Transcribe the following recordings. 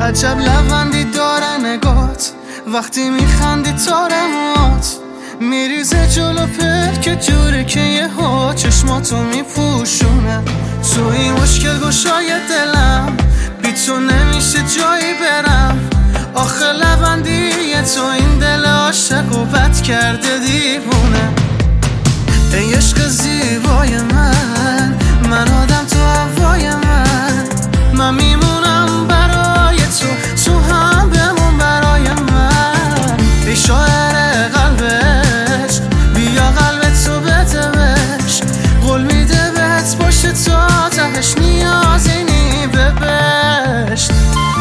عجب لبخندی داره نگات وقتی میخندی تارمات میریزه جلو که جوری که یه ها چشماتو میپوشونه. تو این مشکل گشای دلم بی تو نمیشه جایی برم. آخه لبخندی تو این دل عاشق و بد کرده دیوونه. ای عشق زیبای من آدم تو هوای من میمونم برای تو هم بمون برای من. ای شاعر قلبش بیا قلب تو بده بهش قول میده بهت باشه تا تهش نیازی نی به بهشت.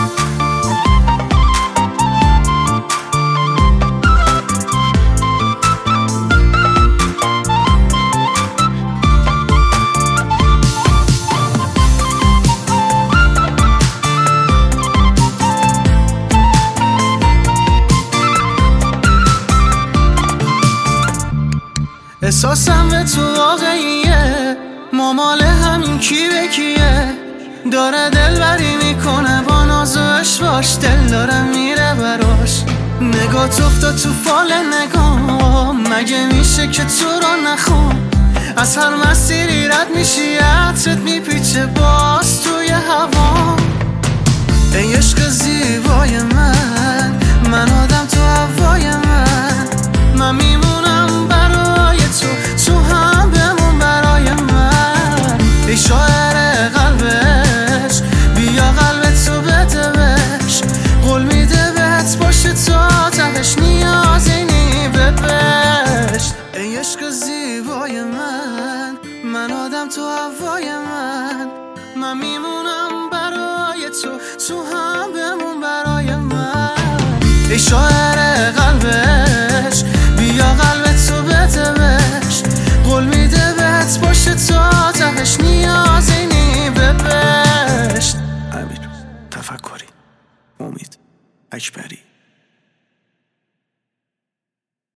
احساسم به تو واقعیه مامال همین کی به کیه. داره دلبری میکنه با ناز و اشواش دل داره میره براش. نگات افتاد تو فال نگاه مگه میشه که تو رو نخوام. از هر مسیری رد میشی عطرت میپیچه باز توی هوا. ای عشق زیبای من آدم تو هوای من میمونم برای تو هم بمون برای من. ای شاعر قلبش بیا قلب تو بده بهش قول میده بهت باشه تا تهش نیازی نی به بهشت. ای عشق زیبای من آدم تو هوای من میمونم برای تو هم بمون برای من. ای شاعر قلبش بیا قلب تو بده بهش قول میده بهت باشه تا تهش نیازی نی به بهشت. امیر تفکری، امید اکبری.